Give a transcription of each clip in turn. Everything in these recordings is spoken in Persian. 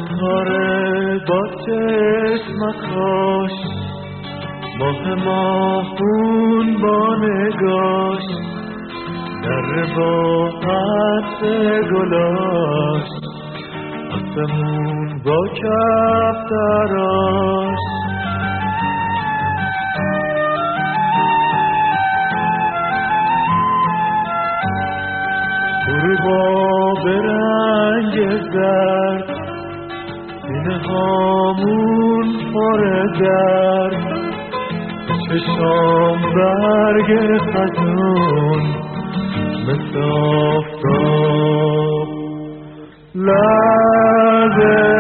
ستاره با چشمکاش، ماه ماهون با نگاش، در با عطر گلاش، آسمون با کفتراش. غروبا به رنگ زرد، سینه هامون پر درد، چشام برگ خزون مثل آفتاب لب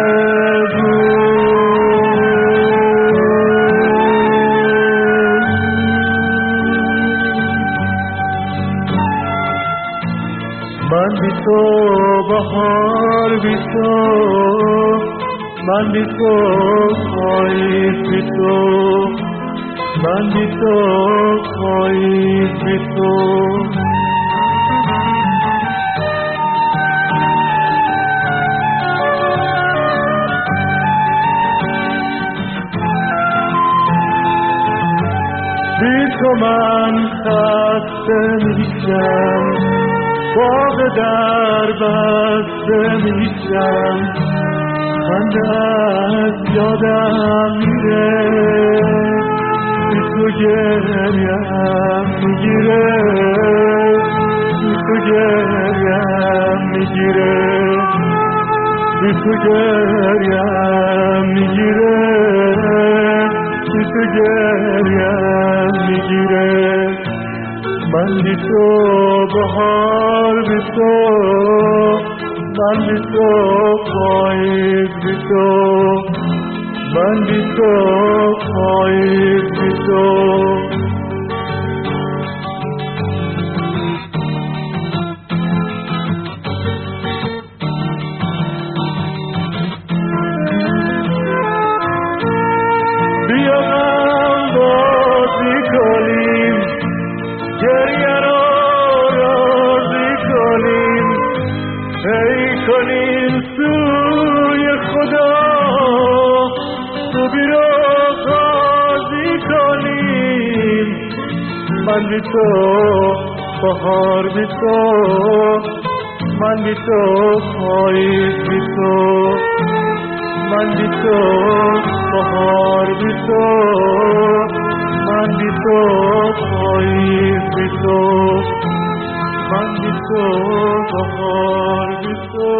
من بی تو بهار بی تو، من بی تو پاییز بی تو، من بی تو پاییز بی تو. بی تو من خسته میشم، باغ در بسته میشم، خنده از یادم میره، بی تو گریم میگیره، بی تو گریم میگیره، بی تو گریم میگیره، بی تو گریم میگیره. من بی تو بهار بی تو، من بی تو پاییز بی تو، من بی تو پاییز بی تو. بیا هم بازی کنیم، گریه رو راضی کنیم، ای کنیم سوی خدا، خوبی رو قاضی کنیم. من بی تو بهار بی تو، من بی تو پاییز بی تو، من بی تو بهار بی تو، من بی تو پاییز بی تو، من بی تو بهار بی تو.